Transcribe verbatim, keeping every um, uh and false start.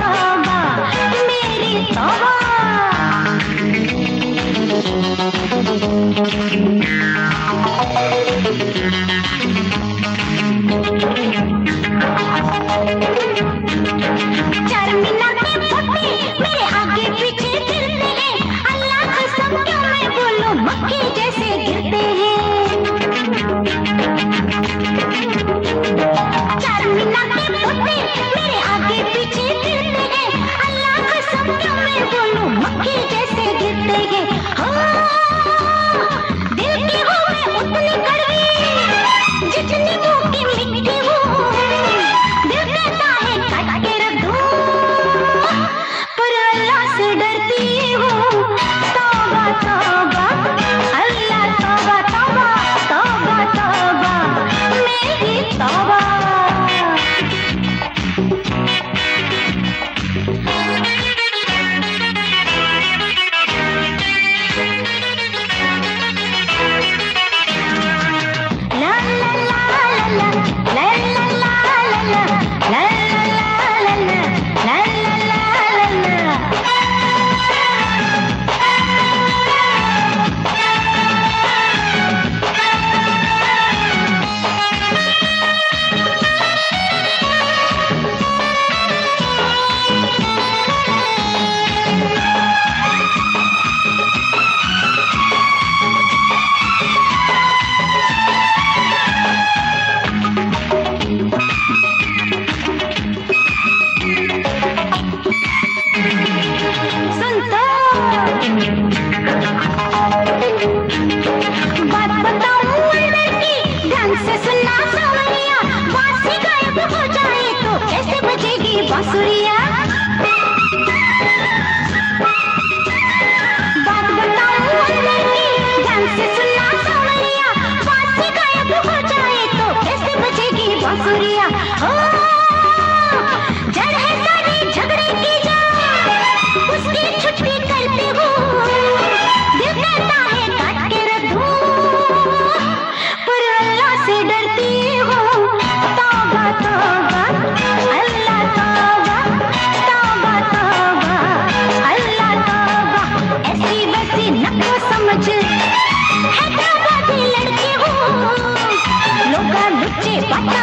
तौबा मेरी तौबा। चारमीनार के पोते मेरे आगे पीछे फिरते हैं, अल्लाह कसम क्यों मैं बोलूं मक्खी जैसे गिरते हैं। चारमीनार के पोते मेरे आगे पीछे फिरते हैं, अल्लाह कसम क्यों मैं बोलूं मक्खी जैसे गिरते हैं। हाँ, दिल की हूँ मैं उतनी कड़वी जितनी मुंह की मिट्टी हूँ। दिल कहता है काट के रख दूं, पर अल्लाह से डरती हूँ। तौबा तौबा अल्लाह तौबा तौबा तौबा तौबा मेरी तौबा। ला ला ला ला ला ला ला ला ला ला ला ला ला ला ला। सुन तो बात बताऊं अंदर की, ध्यान से सुनना सावरिया। बांसुरी गायब हो जाए तो कैसे बजेगी बांसुरिया। बात बताऊं अंदर की, ध्यान से सुनना सावरिया। बांसुरी गायब हो जाए तो कैसे बजेगी बांसुरिया। ओ जड़ है सारी झगड़े की जान, उसकी छुट्टी करती हूँ। दिल कहता है काट के रख दूं, पर अल्लाह से डरती हूँ। तौबा तौबा अल्लाह तौबा तौबा तौबा अल्लाह तौबा। ऐसी वैसी नको समझ हैदराबादी लड़की हूँ, लोग लुच्चे बातें